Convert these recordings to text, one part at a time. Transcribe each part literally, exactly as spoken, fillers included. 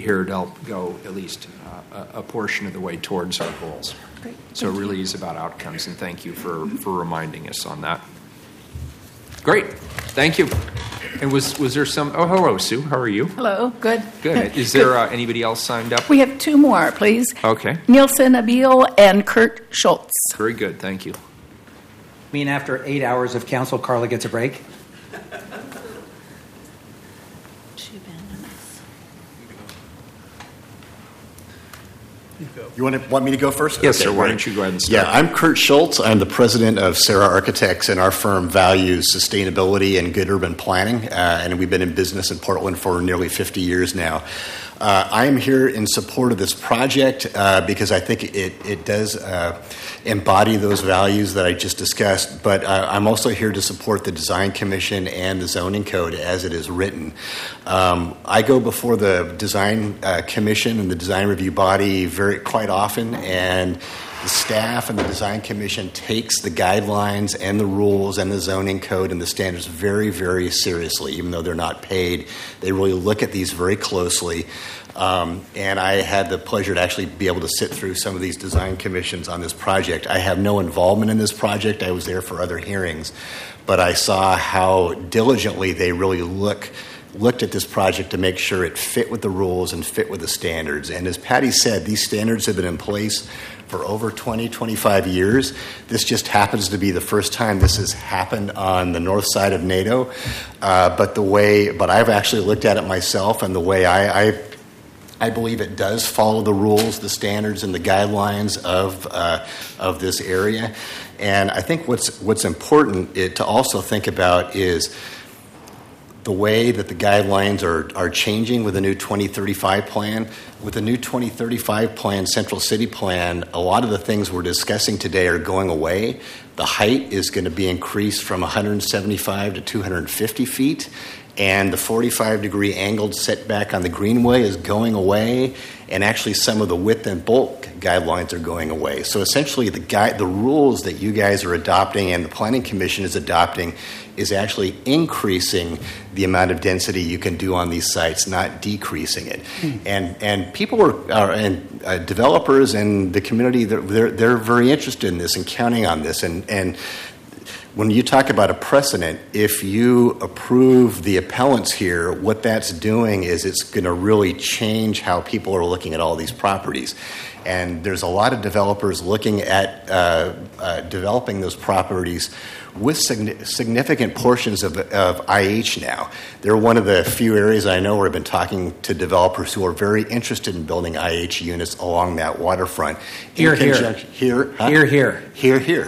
here to help go at least uh, a, a portion of the way towards our goals. Great. So it really is about outcomes, and thank you for, for reminding us on that. Great. Thank you. And was was there some... Oh, hello, Sue. How are you? Hello. Good. Good. Is there uh, anybody else signed up? We have two more, please. Okay. Nielsen Abil and Kurt Schultz. Very good. Thank you. I mean, after eight hours of council, Carla gets a break? You want, to, want me to go first? Yes, okay, sir. Why great. don't you go ahead and start? Yeah, I'm Kurt Schultz. I'm the president of Sarah Architects, and our firm values sustainability and good urban planning, uh, and we've been in business in Portland for nearly fifty years now. Uh, I am here in support of this project uh, because I think it, it does uh, embody those values that I just discussed, but uh, I'm also here to support the Design Commission and the Zoning Code as it is written. Um, I go before the Design uh, Commission and the Design Review Body very quite often, and the staff and the Design Commission takes the guidelines and the rules and the zoning code and the standards very, very seriously, even though they're not paid. They really look at these very closely. Um, and I had the pleasure to actually be able to sit through some of these design commissions on this project. I have no involvement in this project. I was there for other hearings. But I saw how diligently they really look looked at this project to make sure it fit with the rules and fit with the standards. And as Patty said, these standards have been in place for over twenty, twenty-five years. This just happens to be the first time this has happened on the north side of NATO. Uh, but the way, but I've actually looked at it myself, and the way I, I, I believe it does follow the rules, the standards, and the guidelines of uh, of this area. And I think what's what's important it, to also think about is the way that the guidelines are, are changing with the new twenty thirty-five plan. With the new twenty thirty-five plan, Central City Plan, a lot of the things we're discussing today are going away. The height is going to be increased from one hundred seventy-five to two hundred fifty feet, and the forty-five degree angled setback on the greenway is going away, and actually some of the width and bulk guidelines are going away. So essentially the guide, the rules that you guys are adopting and the Planning Commission is adopting is actually increasing the amount of density you can do on these sites, not decreasing it. Mm. And and people are, are and uh, developers and the community, they're, they're they're very interested in this and counting on this. And and when you talk about a precedent, if you approve the appellants here, what that's doing is it's going to really change how people are looking at all these properties. And there's a lot of developers looking at uh, uh, developing those properties with significant portions of, of I H now. They're one of the few areas I know where I've been talking to developers who are very interested in building I H units along that waterfront. Here, here. Here, huh? Here, here. Here, here.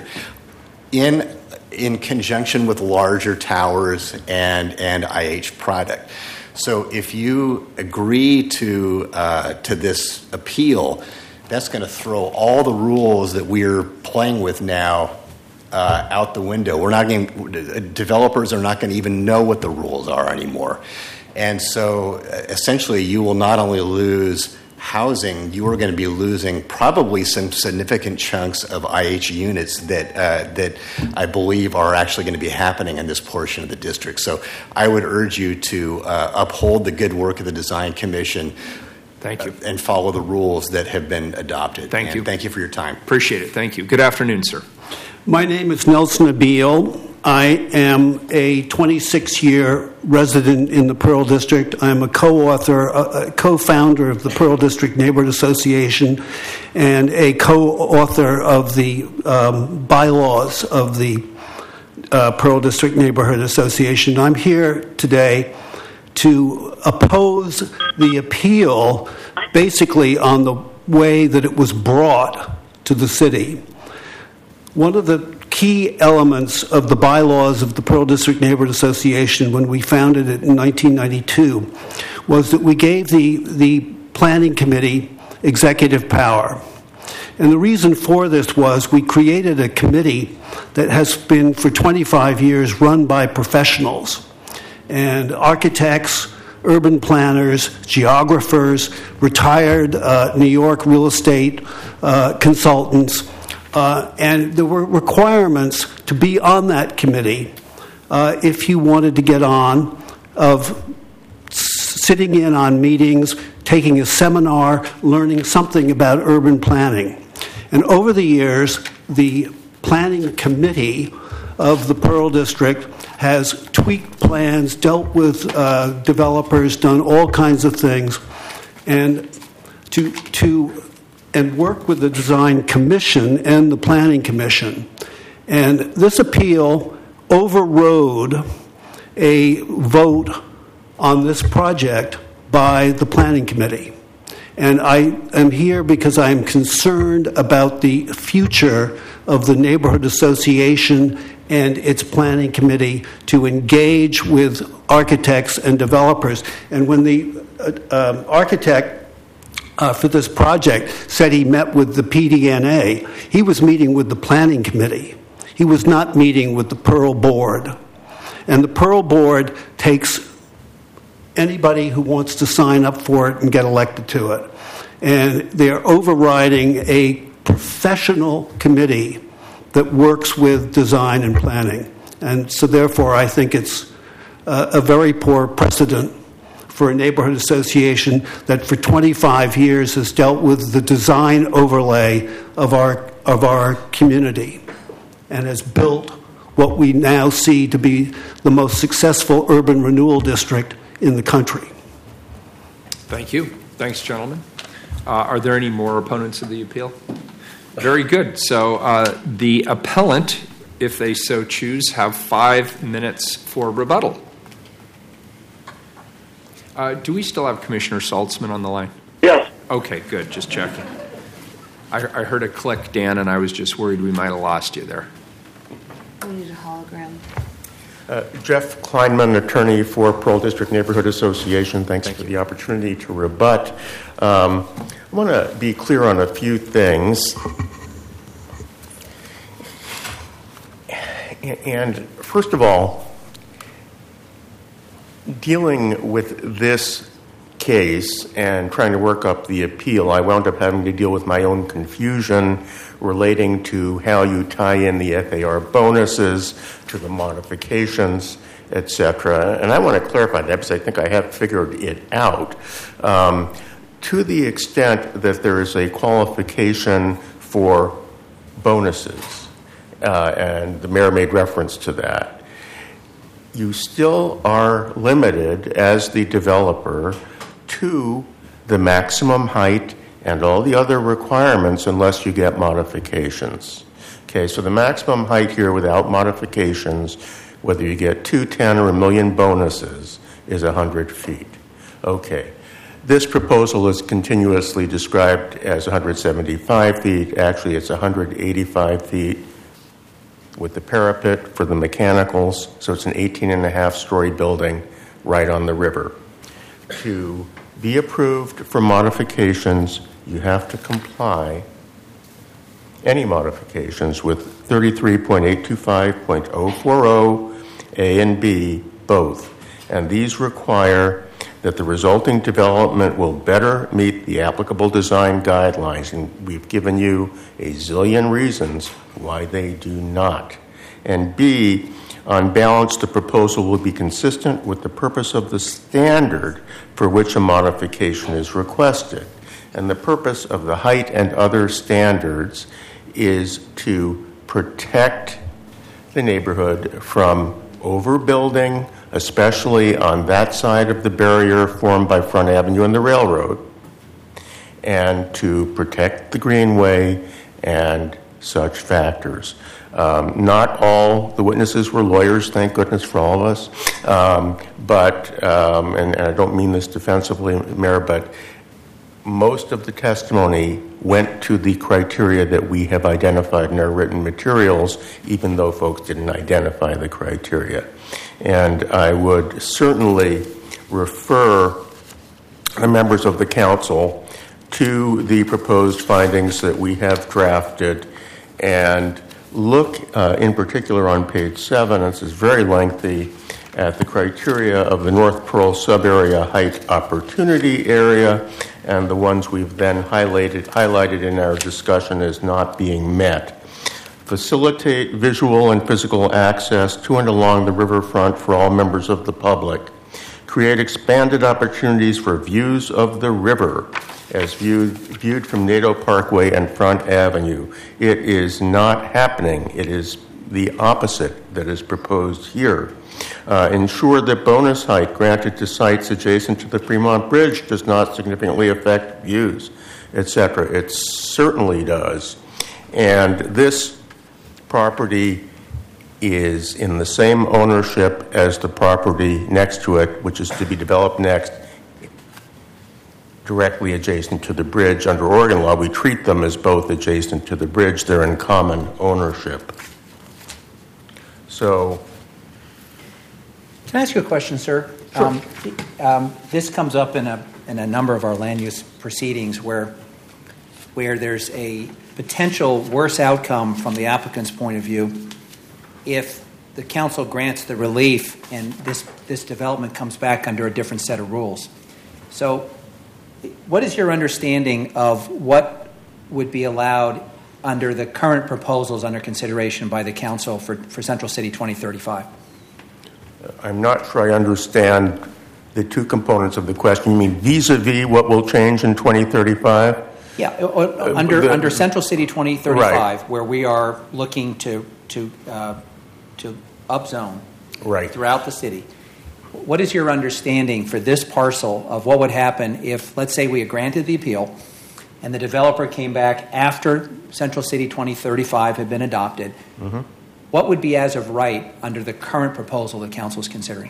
In in conjunction with larger towers and, and I H product. So if you agree to uh, to this appeal, that's going to throw all the rules that we're playing with now uh, out the window. We're not going. Developers are not going to even know what the rules are anymore, and so uh, essentially, you will not only lose housing, you are going to be losing probably some significant chunks of I H units that uh, that I believe are actually going to be happening in this portion of the district. So I would urge you to uh, uphold the good work of the Design Commission. Thank you. Uh, and follow the rules that have been adopted. Thank and you. Thank you for your time. Appreciate it. Thank you. Good afternoon, sir. My name is Nelson Abil. I am a twenty-six year resident in the Pearl District. I'm a co-author, a co-founder of the Pearl District Neighborhood Association, and a co-author of the um, bylaws of the uh, Pearl District Neighborhood Association. I'm here today to oppose the appeal basically on the way that it was brought to the city. One of the key elements of the bylaws of the Pearl District Neighborhood Association when we founded it in nineteen ninety-two was that we gave the, the Planning Committee executive power. And the reason for this was we created a committee that has been for twenty-five years run by professionals and architects, urban planners, geographers, retired uh, New York real estate uh, consultants. Uh, and there were requirements to be on that committee uh, if you wanted to get on, of s- sitting in on meetings, taking a seminar, learning something about urban planning. And over the years, the planning committee of the Pearl District has tweaked plans, dealt with uh, developers, done all kinds of things, and to to and work with the design commission and the planning commission. And this appeal overrode a vote on this project by the planning committee. And I am here because I am concerned about the future of the neighborhood association and its planning committee to engage with architects and developers. And when the uh, um, architect uh, for this project said he met with the P D N A, he was meeting with the planning committee. He was not meeting with the Pearl Board. And the Pearl Board takes anybody who wants to sign up for it and get elected to it. And they're overriding a professional committee that works with design and planning. And so therefore, I think it's uh, a very poor precedent for a neighborhood association that for twenty-five years has dealt with the design overlay of our, of our community and has built what we now see to be the most successful urban renewal district in the country. Thank you. Thanks, gentlemen. Uh, are there any more opponents of the appeal? Very good. So uh, the appellant, if they so choose, have five minutes for rebuttal. Uh, do we still have Commissioner Saltzman on the line? Yes. Okay, good. Just checking. I, I heard a click, Dan, and I was just worried we might have lost you there. We need a hologram. Uh, Jeff Kleinman, attorney for Pearl District Neighborhood Association. Thanks Thank for you. the opportunity to rebut. Um, I want to be clear on a few things. And first of all, dealing with this case and trying to work up the appeal, I wound up having to deal with my own confusion relating to how you tie in the F A R bonuses to the modifications, et cetera. And I want to clarify that because I think I have figured it out. Um, to the extent that there is a qualification for bonuses, uh, and the mayor made reference to that, you still are limited as the developer to the maximum height and all the other requirements unless you get modifications. Okay, so the maximum height here without modifications, whether you get two, ten, or a million bonuses, is one hundred feet. Okay, this proposal is continuously described as one hundred seventy-five feet. Actually, it's one hundred eighty-five feet with the parapet for the mechanicals, so it's an eighteen and a half story building right on the river. To be approved for modifications, you have to comply, any modifications, with thirty-three point eight two five point oh four oh A and B both. And these require that the resulting development will better meet the applicable design guidelines. And we've given you a zillion reasons why they do not. And B, on balance, the proposal will be consistent with the purpose of the standard for which a modification is requested. And the purpose of the height and other standards is to protect the neighborhood from overbuilding, especially on that side of the barrier formed by Front Avenue and the railroad, and to protect the greenway and such factors. Um, not all the witnesses were lawyers, thank goodness for all of us. Um, but, um, and, and I don't mean this defensively, Mayor, but most of the testimony went to the criteria that we have identified in our written materials, even though folks didn't identify the criteria. And I would certainly refer the members of the council to the proposed findings that we have drafted and look uh, in particular on page seven, this is very lengthy, at the criteria of the North Pearl Subarea Height Opportunity Area, and the ones we've then highlighted, highlighted in our discussion as not being met. Facilitate visual and physical access to and along the riverfront for all members of the public. create expanded opportunities for views of the river as viewed, viewed from Nadeau Parkway and Front Avenue. It is not happening. It is the opposite that is proposed here. Uh, ensure that bonus height granted to sites adjacent to the Fremont Bridge does not significantly affect views, et cetera. It certainly does. And this property is in the same ownership as the property next to it, which is to be developed next, directly adjacent to the bridge. Under Oregon law, we treat them as both adjacent to the bridge. They're in common ownership. So, Can I ask you a question, sir? Sure. Um, um, this comes up in a in a number of our land use proceedings where where there's a potential worse outcome from the applicant's point of view if the council grants the relief and this this development comes back under a different set of rules. So, what is your understanding of what would be allowed under the current proposals under consideration by the council for, for Central City twenty thirty-five? I'm not sure I understand the two components of the question. You mean vis-a-vis what will change in twenty thirty-five? Yeah, uh, under the, under Central City twenty thirty-five, right. where we are looking to to uh, to upzone right. throughout the city. What is your understanding for this parcel of what would happen if, let's say, we had granted the appeal, and the developer came back after Central City twenty thirty-five had been adopted? Mm-hmm. What would be as of right under the current proposal the council is considering?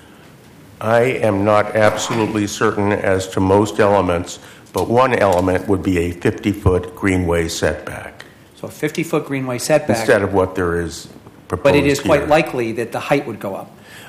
I am not absolutely certain as to most elements, but one element would be a fifty-foot greenway setback. So a fifty-foot greenway setback. Instead of what there is proposed But it is here. quite likely that the height would go up.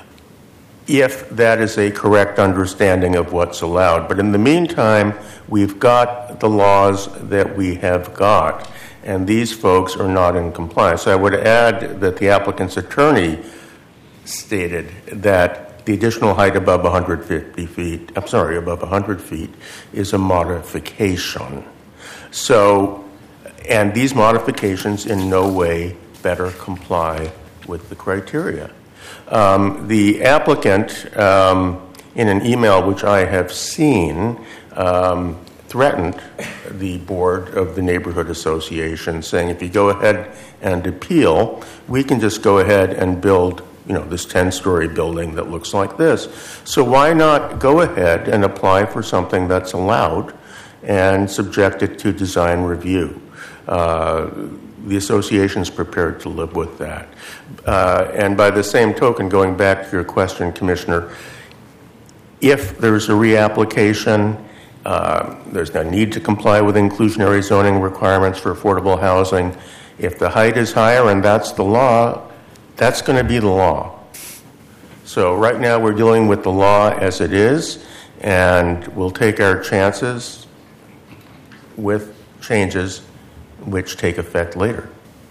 If that is a correct understanding of what's allowed. But in the meantime, we've got the laws that we have got, and these folks are not in compliance. I would add that the applicant's attorney stated that the additional height above one hundred fifty feet, I'm sorry, above one hundred feet, is a modification. So, and these modifications in no way better comply with the criteria. Um, the applicant, um, in an email which I have seen, um, threatened the board of the neighborhood association, saying if you go ahead and appeal, we can just go ahead and build, you know, this ten-story building that looks like this. So why not go ahead and apply for something that's allowed and subject it to design review? Uh, the association is prepared to live with that. Uh, and by the same token, going back to your question, Commissioner, if there's a reapplication, uh, there's no need to comply with inclusionary zoning requirements for affordable housing. If the height is higher and that's the law, that's going to be the law. So right now we're dealing with the law as it is, and we'll take our chances with changes which take effect later.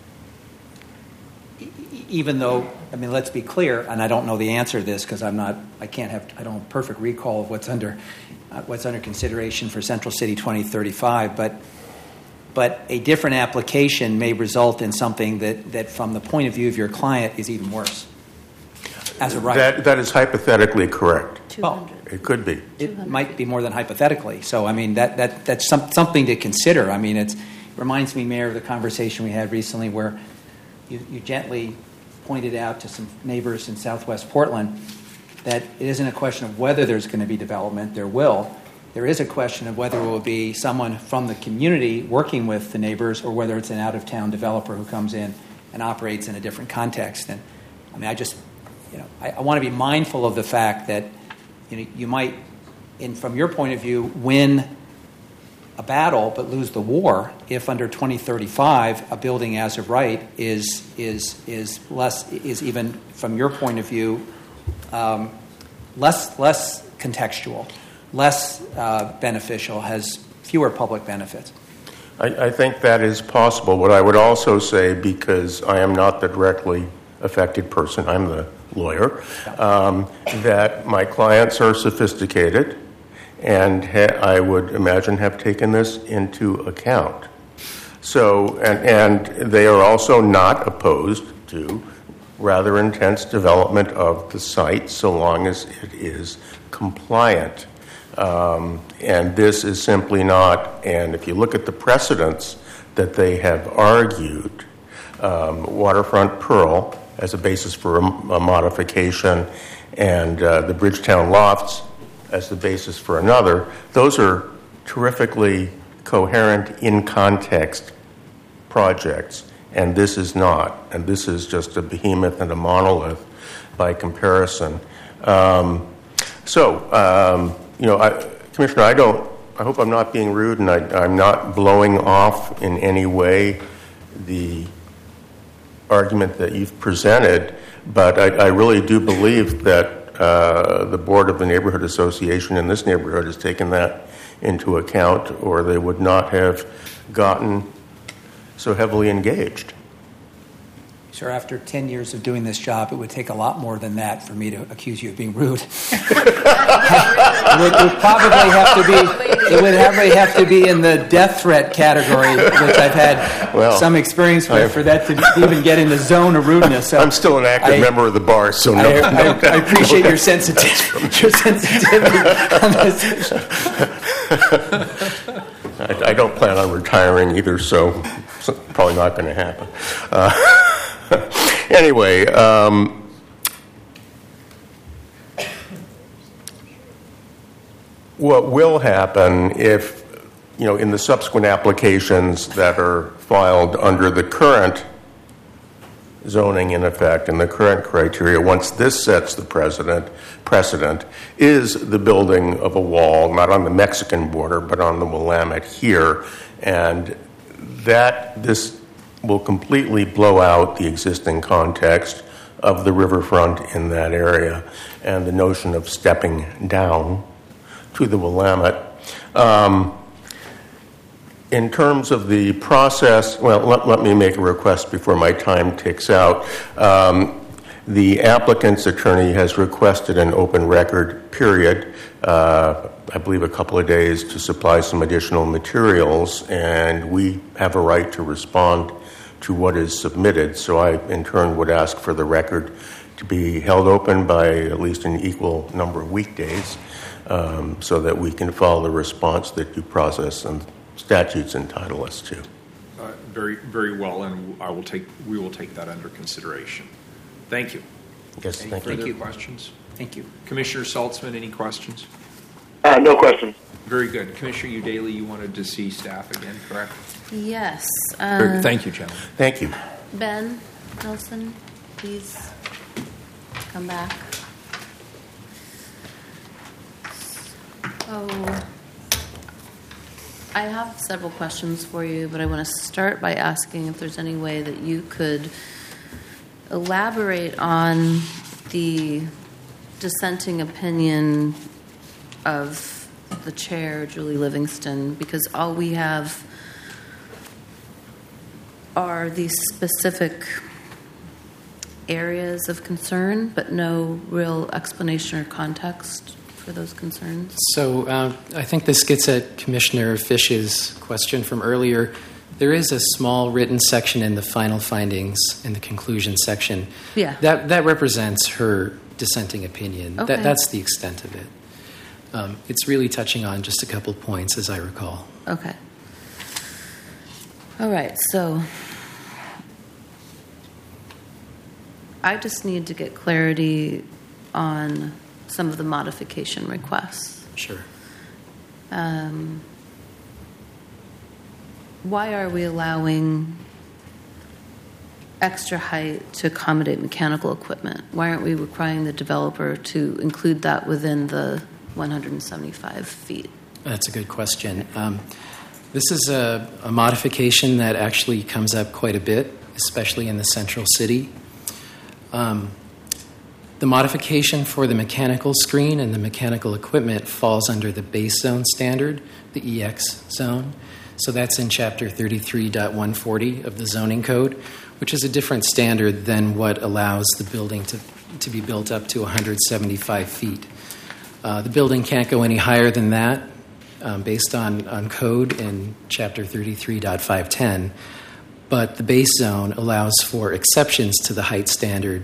Even though, I mean, let's be clear, and I don't know the answer to this because I'm not, I can't have, I don't have perfect recall of what's under, uh, what's under consideration for Central City twenty thirty-five, but, but a different application may result in something that, that, from the point of view of your client, is even worse. As a right, that that is hypothetically correct. well, It could be. it might be more than hypothetically. So, I mean, that that that's some, something to consider. I mean, it's, it reminds me, Mayor, of the conversation we had recently where you, you gently pointed out to some neighbors in Southwest Portland that it isn't a question of whether there's going to be development. There will. There is a question of whether it will be someone from the community working with the neighbors or whether it's an out-of-town developer who comes in and operates in a different context. And, I mean, I just, you know, I, I want to be mindful of the fact that, you know, you might, in, from your point of view, win a battle but lose the war if under twenty thirty-five a building as of right is is is less is even from your point of view um, less less contextual, less uh, beneficial, has fewer public benefits. I, I think that is possible. What I would also say, because I am not the directly affected person, I'm the lawyer, um, that my clients are sophisticated and ha- I would imagine have taken this into account. So, and, and they are also not opposed to rather intense development of the site so long as it is compliant. Um, and this is simply not, and if you look at the precedents that they have argued, um, Waterfront Pearl as a basis for a, a modification and uh, the Bridgetown Lofts as the basis for another, those are terrifically coherent, in-context projects, and this is not. And this is just a behemoth and a monolith by comparison. Um, so, um, you know, I, Commissioner, I don't, I hope I'm not being rude and I, I'm not blowing off in any way the argument that you've presented, but I, I really do believe that uh, the Board of the Neighborhood Association in this neighborhood has taken that into account, or they would not have gotten so heavily engaged. Sir, after ten years of doing this job, it would take a lot more than that for me to accuse you of being rude. it, would, it would probably have to be. It would probably have to be in the death threat category, which I've had well, some experience with, for that to even get in the zone of rudeness. So I'm still an active I, member of the bar, so no. I, no, I, I appreciate no, your sensitivity. Your sensitivity on this issue. I, I don't plan on retiring either, so it's probably not going to happen. Uh, Anyway, um, what will happen if, you know, in the subsequent applications that are filed under the current zoning in effect and the current criteria, once this sets the precedent, precedent, is the building of a wall, not on the Mexican border, but on the Willamette here, and that this will completely blow out the existing context of the riverfront in that area and the notion of stepping down to the Willamette. Um, in terms of the process, well, let, let me make a request before my time ticks out. Um, the applicant's attorney has requested an open record period, uh, I believe a couple of days, to supply some additional materials, and we have a right to respond to what is submitted. So I, in turn, would ask for the record to be held open by at least an equal number of weekdays, um, so that we can follow the response that due process and statutes entitle us to. Uh, very, very well, and I will take. We will take that under consideration. Thank you. Yes, any thank further you. Thank you. questions? Thank you. Commissioner Saltzman, any questions? Uh, no questions. Very good. Commissioner Udaley, you wanted to see staff again, correct? Yes. Very- Uh, Thank you, gentlemen. Thank you. Ben Nelson, please come back. So, I have several questions for you, but I want to start by asking if there's any way that you could elaborate on the dissenting opinion of the chair, Julie Livingston, because all we have are these specific areas of concern, but no real explanation or context for those concerns. So uh, I think this gets at Commissioner Fish's question from earlier. There is a small written section in the final findings in the conclusion section. Yeah. That, that represents her dissenting opinion. Okay. That, that's the extent of it. Um, it's really touching on just a couple points, as I recall. Okay. All right, so I just need to get clarity on some of the modification requests. Sure. Um, why are we allowing extra height to accommodate mechanical equipment? Why aren't we requiring the developer to include that within the one hundred seventy-five feet? That's a good question. Um, this is a, a modification that actually comes up quite a bit, especially in the central city. Um, the modification for the mechanical screen and the mechanical equipment falls under the base zone standard, the E X zone. So that's in Chapter thirty-three point one forty of the zoning code, which is a different standard than what allows the building to, to be built up to one hundred seventy-five feet. Uh, the building can't go any higher than that um, based on, on code in Chapter thirty-three point five ten, but the base zone allows for exceptions to the height standard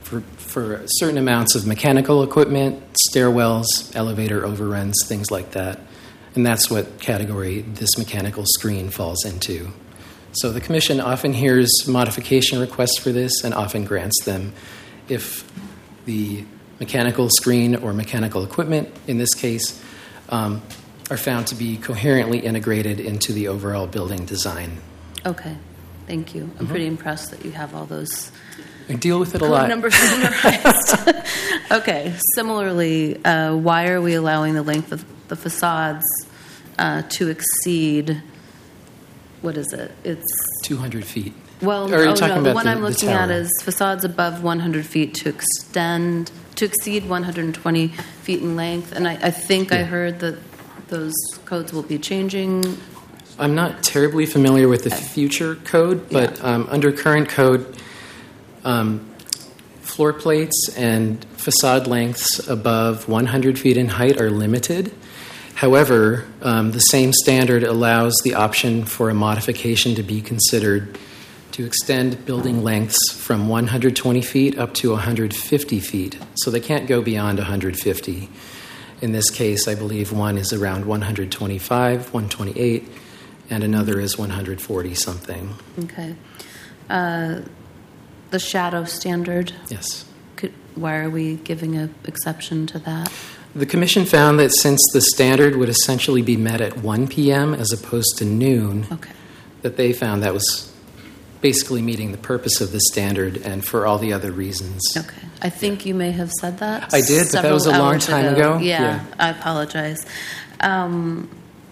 for, for certain amounts of mechanical equipment, stairwells, elevator overruns, things like that. And that's what category this mechanical screen falls into. So the Commission often hears modification requests for this and often grants them if the mechanical screen or mechanical equipment, in this case, um, are found to be coherently integrated into the overall building design. Okay, thank you. I'm Mm-hmm. pretty impressed that you have all those I deal with it a code lot. numbers memorized. Okay, similarly, uh, why are we allowing the length of the facades uh, to exceed, what is it? It's two hundred feet. Well, Or are you oh, talking no, the about one the- I'm the looking at tower? is facades above one hundred feet to extend, to exceed one hundred twenty feet in length. And I, I think I Yeah. heard that those codes will be changing. I'm not terribly familiar with the future code, but Yeah. um, under current code, um, floor plates and facade lengths above one hundred feet in height are limited. However, um, the same standard allows the option for a modification to be considered to extend building lengths from one hundred twenty feet up to one hundred fifty feet. So they can't go beyond one hundred fifty. In this case, I believe one is around one hundred twenty-five, one hundred twenty-eight, and another is one hundred forty something. Okay. Uh, the shadow standard, Yes. could, why are we giving an exception to that? The Commission found that since the standard would essentially be met at one p.m. as opposed to noon, Okay. that they found that was basically meeting the purpose of the standard and for all the other reasons. Okay. I think you may have said that. I did, but that was a several long hours time ago. Yeah, Yeah. I apologize. Um,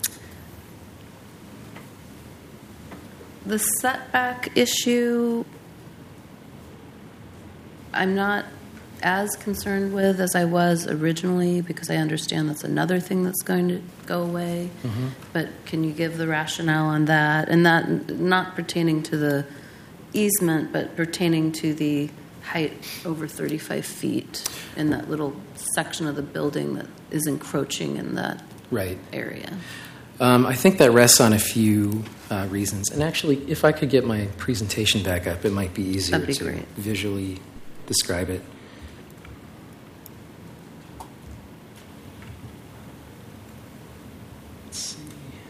the setback issue, I'm not as concerned with as I was originally because I understand that's another thing that's going to go away. Mm-hmm. But can you give the rationale on that? And that not pertaining to the easement, but pertaining to the height over thirty-five feet in that little section of the building that is encroaching in that Right. area. Um, I think that rests on a few uh, reasons. And actually, if I could get my presentation back up, it might be easier That'd be to great. visually describe it. Let's see.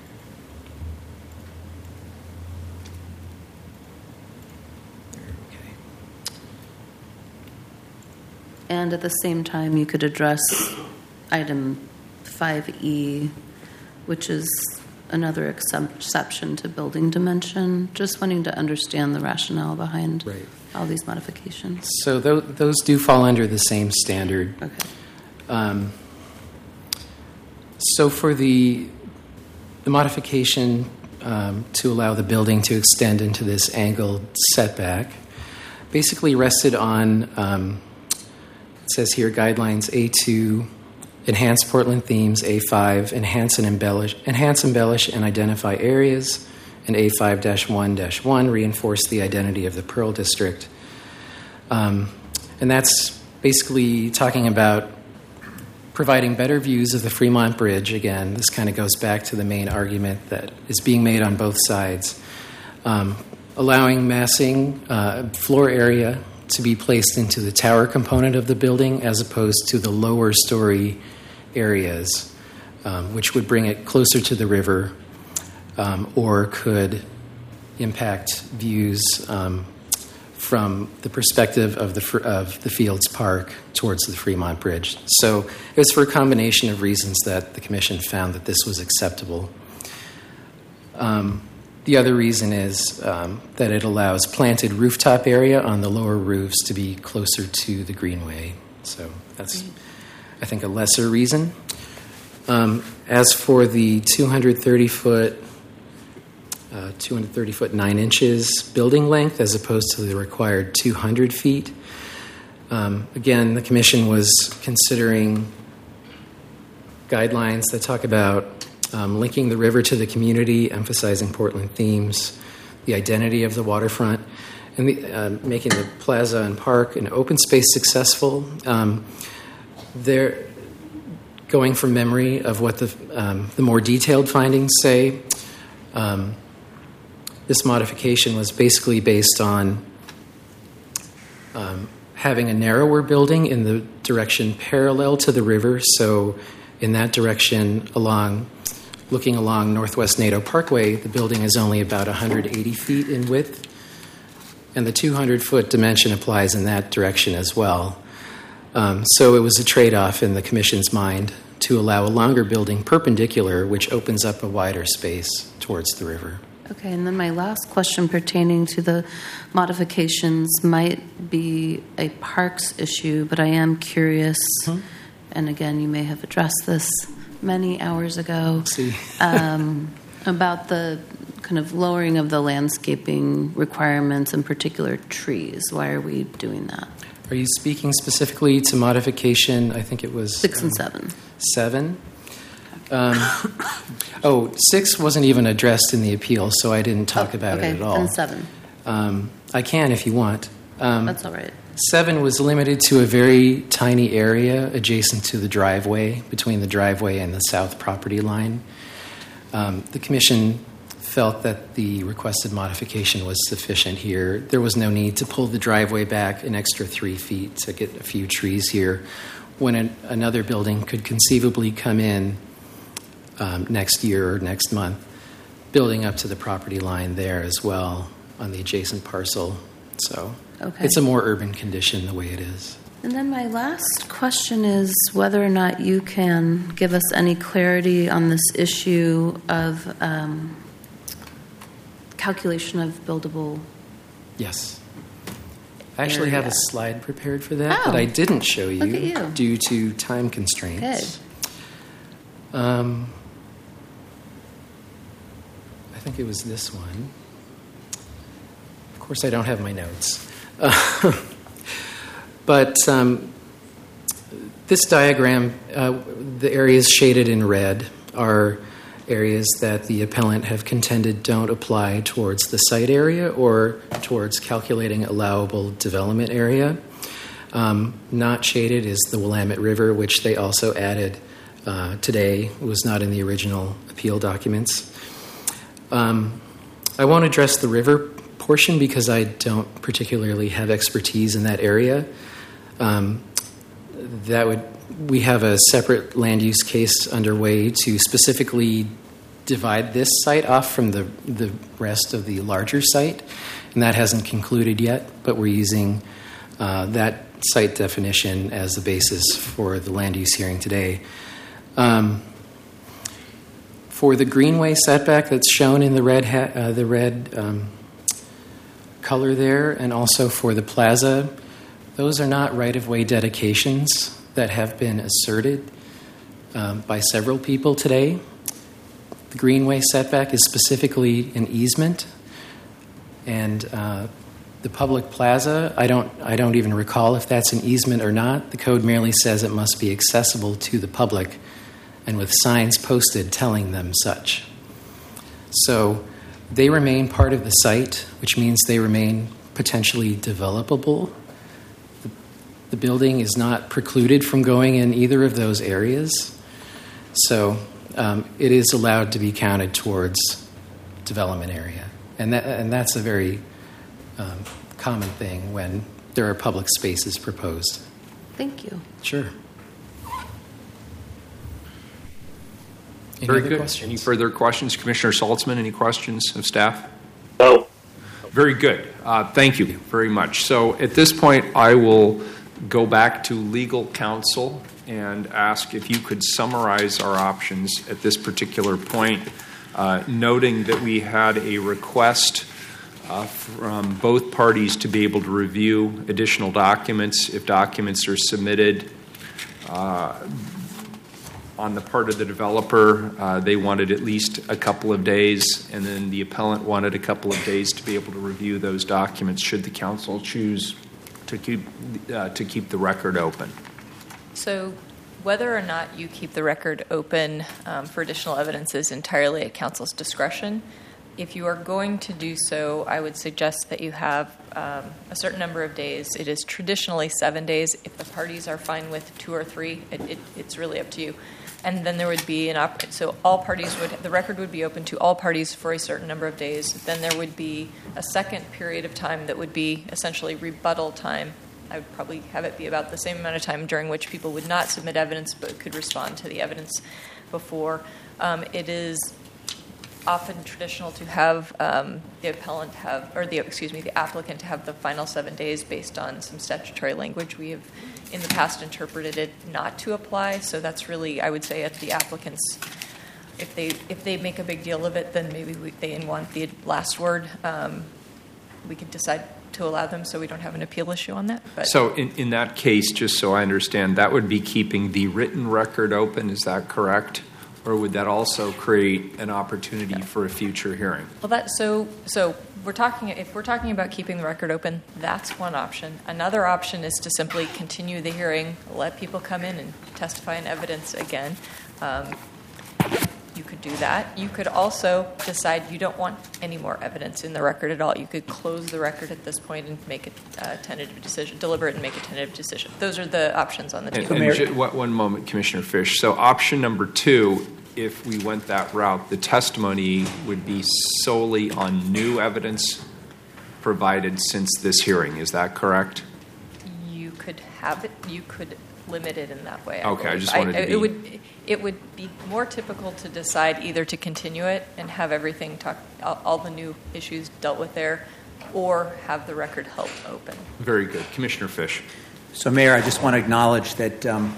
There, okay. And at the same time, you could address item five E, which is another excep- exception to building dimension. Just wanting to understand the rationale behind Right. all these modifications. So tho- those do fall under the same standard. Okay. Um, so for the the modification um, to allow the building to extend into this angled setback basically rested on, um, it says here, guidelines A two, enhance Portland themes, A five, enhance and embellish, enhance, embellish, and identify areas, and A five dash one dash one, reinforce the identity of the Pearl District. Um, and that's basically talking about providing better views of the Fremont Bridge. Again, this kind of goes back to the main argument that is being made on both sides. Um, allowing massing uh, floor area to be placed into the tower component of the building as opposed to the lower story areas, um, which would bring it closer to the river um, or could impact views um, from the perspective of the fr- of the Fields Park towards the Fremont Bridge. So it was for a combination of reasons that the Commission found that this was acceptable. Um, the other reason is um, that it allows planted rooftop area on the lower roofs to be closer to the greenway. So that's, I think, a lesser reason. Um, as for the two hundred thirty foot Uh, two hundred thirty foot nine inches building length as opposed to the required two hundred feet. Um, again, the Commission was considering guidelines that talk about um, linking the river to the community, emphasizing Portland themes, the identity of the waterfront, and the, uh, making the plaza and park and open space successful. Um, they're going from memory of what the, um, the more detailed findings say. Um, This modification was basically based on um, having a narrower building in the direction parallel to the river. So in that direction, along looking along Northwest NATO Parkway, the building is only about one hundred eighty feet in width, and the two hundred foot dimension applies in that direction as well. Um, so it was a trade-off in the Commission's mind to allow a longer building perpendicular, which opens up a wider space towards the river. Okay, and then my last question pertaining to the modifications might be a parks issue, but I am curious, mm-hmm. and again, you may have addressed this many hours ago, See. um, about the kind of lowering of the landscaping requirements, in particular trees. Why are we doing that? Are you speaking specifically to modification, I think it was... Six and um, seven. Seven? Um, oh, six wasn't even addressed in the appeal, so I didn't talk oh, about okay, it at all. And seven. Um, I can if you want. Um, That's all right. Seven was limited to a very tiny area adjacent to the driveway, between the driveway and the south property line. Um, the Commission felt that the requested modification was sufficient here. There was no need to pull the driveway back an extra three feet to get a few trees here, when an, another building could conceivably come in um, next year or next month, building up to the property line there as well on the adjacent parcel. So okay. It's a more urban condition the way it is. And then my last question is whether or not you can give us any clarity on this issue of um, calculation of buildable. Yes. I actually area. have a slide prepared for that Oh, that I didn't show you, look at you. due to time constraints. Good. Um, I think it was this one. Of course, I don't have my notes. Uh, but um, this diagram, uh, the areas shaded in red are areas that the appellant have contended don't apply towards the site area or towards calculating allowable development area. Um, not shaded is the Willamette River, which they also added uh, today. It was not in the original appeal documents. Um, I won't address the river portion because I don't particularly have expertise in that area. Um, that would we have a separate land use case underway to specifically divide this site off from the the rest of the larger site, and that hasn't concluded yet. But we're using uh, that site definition as the basis for the land use hearing today. Um, for the greenway setback that's shown in the red ha- uh, the red um, color there, and also for the plaza, those are not right-of-way dedications that have been asserted um, by several people today. The greenway setback is specifically an easement, and uh, the public plaza, I don't, I don't even recall if that's an easement or not. The code merely says it must be accessible to the public, and with signs posted telling them such. So they remain part of the site, which means they remain potentially developable. The, the building is not precluded from going in either of those areas. So um, it is allowed to be counted towards development area. And, that, and that's a very um, common thing when there are public spaces proposed. Thank you. Sure. Any Very other good. questions? Any further questions? Commissioner Saltzman, any questions of staff? No. Very good. Uh, thank you very much. So at this point, I will go back to legal counsel and ask if you could summarize our options at this particular point, uh, noting that we had a request uh, from both parties to be able to review additional documents if documents are submitted. Uh, On the part of the developer, uh, they wanted at least a couple of days, and then the appellant wanted a couple of days to be able to review those documents should the council choose to keep uh, to keep the record open. So whether or not you keep the record open um, for additional evidence is entirely at council's discretion. If you are going to do so, I would suggest that you have um, a certain number of days. It is traditionally seven days. If the parties are fine with two or three, it, it, it's really up to you. And then there would be an op- so all parties would the record would be open to all parties for a certain number of days. Then there would be a second period of time that would be essentially rebuttal time I would probably have it be about the same amount of time during which people would not submit evidence but could respond to the evidence before. Um, it is often traditional to have um, the appellant have, or the excuse me, the applicant have the final seven days based on some statutory language. We have in the past interpreted it not to apply, so that's really, I would say, at the applicant's. If they if they make a big deal of it, then maybe we, they want the last word. Um, we could decide to allow them, so we don't have an appeal issue on that. But so in, in that case, just so I understand, that would be keeping the written record open. Is that correct? Or would that also create an opportunity for a future hearing? Well, that so so we're talking. If we're talking about keeping the record open, that's one option. Another option is to simply continue the hearing, let people come in and testify in evidence again. Um, you could do that. You could also decide you don't want any more evidence in the record at all. You could close the record at this point and make a uh, tentative decision, deliberate and make a tentative decision. Those are the options on the And, table. and ju- what, one moment, Commissioner Fish. So option number two, if we went that route, the testimony would be solely on new evidence provided since this hearing. Is that correct? You could have it. You could limit it in that way. Okay, I believe. just wanted to It be- would. It would be more typical to decide either to continue it and have everything talk, all, all the new issues dealt with there, or have the record held open. Very good, Commissioner Fish. So, Mayor, I just want to acknowledge that um,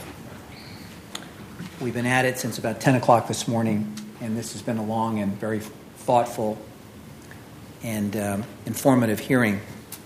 we've been at it since about ten o'clock this morning, and this has been a long and very thoughtful and um, informative hearing.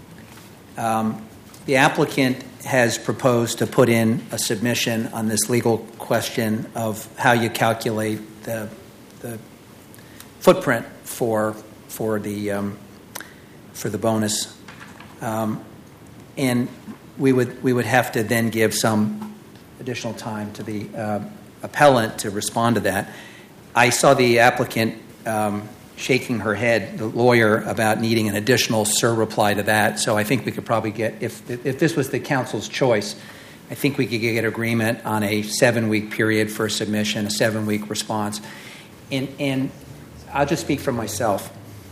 Um, the applicant has proposed to put in a submission on this legal question of how you calculate the, the footprint for for the um, for the bonus, um, and we would we would have to then give some additional time to the uh, appellant to respond to that. I saw the applicant um, shaking her head, the lawyer, about needing an additional SIR reply to that. So I think we could probably get, if if this was the council's choice, I think we could get agreement on a seven-week period for submission, a seven-week response. And, and I'll just speak for myself.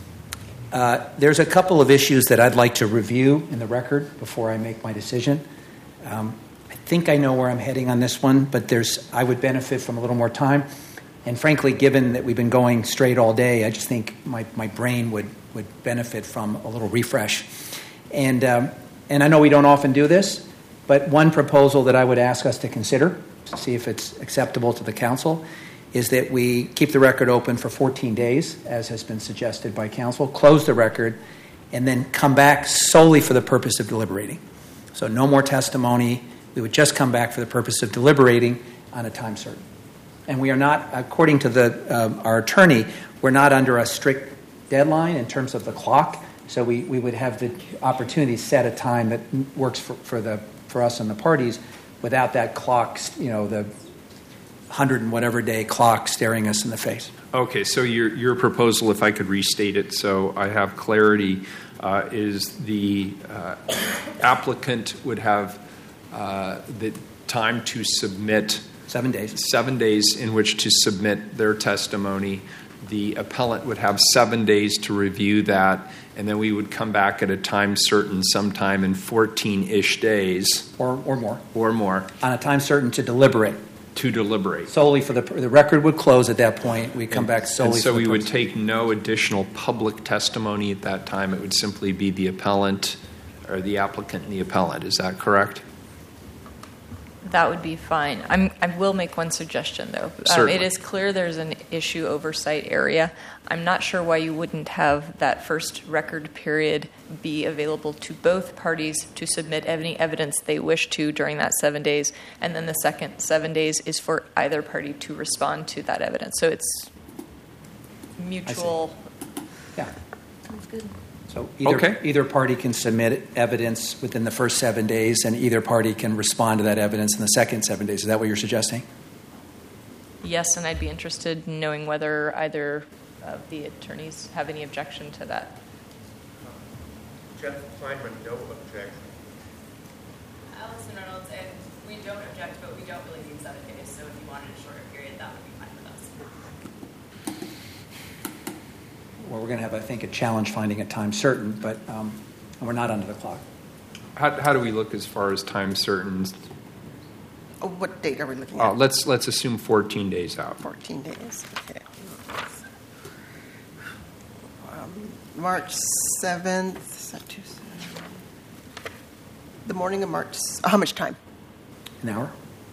Uh, there's a couple of issues that I'd like to review in the record before I make my decision. Um, I think I know where I'm heading on this one, but there's I would benefit from a little more time. And frankly, given that we've been going straight all day, I just think my, my brain would, would benefit from a little refresh. And um, and I know we don't often do this, but one proposal that I would ask us to consider, to see if it's acceptable to the council, is that we keep the record open for fourteen days, as has been suggested by council, close the record, and then come back solely for the purpose of deliberating. So no more testimony. We would just come back for the purpose of deliberating on a time certain. And we are not, according to the uh, our attorney, we're not under a strict deadline in terms of the clock. So we, we would have the opportunity to set a time that works for, for the for us and the parties without that clock, you know, the hundred and whatever day clock staring us in the face. Okay, so your your proposal, if I could restate it so I have clarity, uh, is the uh, applicant would have uh, the time to submit Seven days. Seven days in which to submit their testimony. The appellant would have seven days to review that, and then we would come back at a time certain sometime in fourteen-ish days. Or, or more. Or more. On a time certain to deliberate. To deliberate. Solely for the, the record would close at that point. We come and, back solely and so for the we would purpose. take no additional public testimony at that time. It would simply be the appellant or the applicant and the appellant. Is that correct? That would be fine. I'm, I will make one suggestion, though. Um, it is clear there's an issue oversight area. I'm not sure why you wouldn't have that first record period be available to both parties to submit any evidence they wish to during that seven days, and then the second seven days is for either party to respond to that evidence. So it's mutual. Yeah. Sounds good. So either, okay. either party can submit evidence within the first seven days, and either party can respond to that evidence in the second seven days. Is that what you're suggesting? Yes, and I'd be interested in knowing whether either of the attorneys have any objection to that. Jeff Kleinman, no objection. Allison Reynolds, and we don't object, but we don't really need seven days. So if you wanted a shorter period, that would be fine with us. Well, we're going to have, I think, a challenge finding a time certain, but um, we're not under the clock. I How, how do we look as far as time certain? Oh, what date are we looking Uh, at? let's let's assume fourteen days out. fourteen days, okay. Um, March seventh, is that Tuesday? The morning of March, how much time? An hour?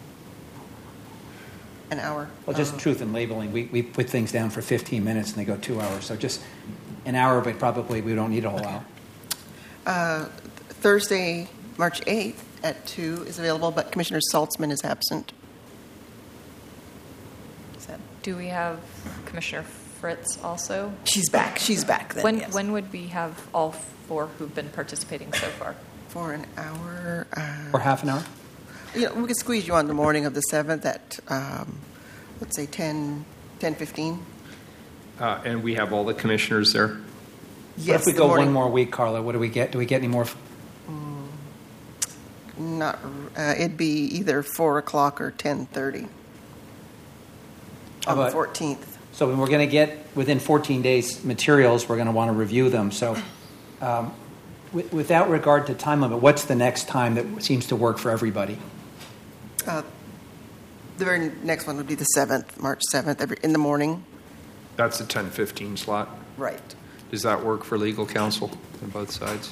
An hour? Well, just Uh, truth in labeling. We, we put things down for fifteen minutes and they go two hours. So just an hour, but probably we don't need a whole hour. Uh, Thursday, March eighth at two is available, but Commissioner Saltzman is absent. Is that- Do we have Commissioner Fritz also? She's back. She's back then, When, yes. when would we have all four who've been participating so far? For an hour. Uh, Or half an hour? You know, we could squeeze you on the morning of the seventh at, um, let's say, ten, ten fifteen. Uh, and we have all the commissioners there. What Yes, if we the go morning- one more week, Carla? What do we get? Do we get any more? f- Not, uh, it'd be either four o'clock or ten thirty How on the about- fourteenth. So when we're going to get within fourteen days materials, we're going to want to review them. So um, w- without regard to time limit, what's the next time that seems to work for everybody? Uh, the very next one would be the seventh, March seventh, every, in the morning. That's a ten fifteen slot. Right. Does that work for legal counsel on both sides?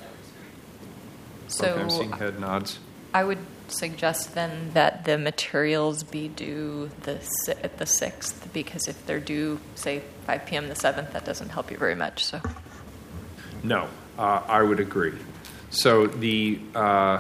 So Okay, I'm seeing head nods. I would suggest then that the materials be due the si- at the sixth, because if they're due, say, five p.m. the seventh, that doesn't help you very much. So No, uh, I would agree. So the uh,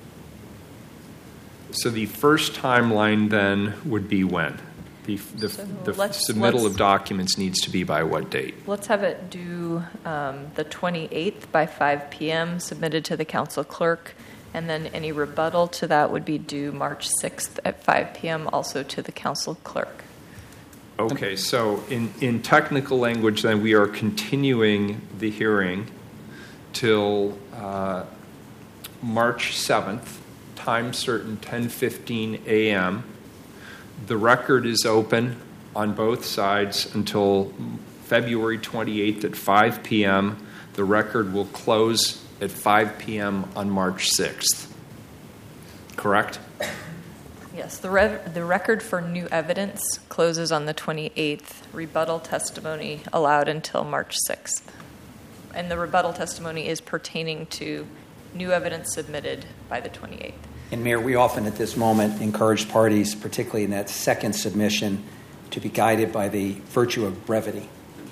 so the first timeline then would be when the the, So the let's- submittal let's- of documents needs to be by what date? let's have it due um, the twenty-eighth by five p.m., submitted to the council clerk, and then any rebuttal to that would be due March sixth at five p.m., also to the council clerk. Okay, so in, in technical language, then we are continuing the hearing till uh, March seventh, time certain, ten fifteen a.m. The record is open on both sides until February twenty-eighth at five p.m. The record will close at five p.m. on March sixth. Correct? Yes, the, rev- the record for new evidence closes on the twenty-eighth. Rebuttal testimony allowed until March sixth. And the rebuttal testimony is pertaining to new evidence submitted by the twenty-eighth. And Mayor, we often at this moment encourage parties, particularly in that second submission, to be guided by the virtue of brevity.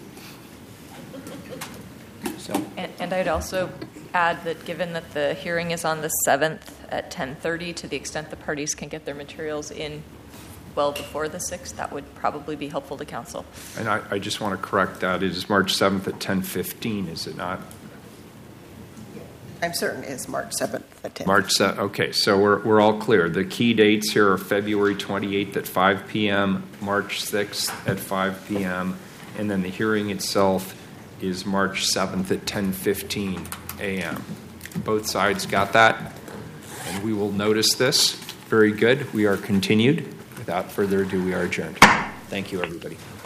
So, And, and I'd also add that given that the hearing is on the seventh at ten thirty, to the extent the parties can get their materials in well before the sixth, that would probably be helpful to council. And I, I just want to correct that. It is March seventh at ten fifteen, is it not? I'm certain it's March seventh at ten. March seventh. Okay, so we're, we're all clear. The key dates here are February twenty-eighth at five p.m., March sixth at five p.m., and then the hearing itself is March seventh at ten fifteen a.m. Both sides got that? And we will notice this. Very good. We are continued. Without further ado, we are adjourned. Thank you, everybody.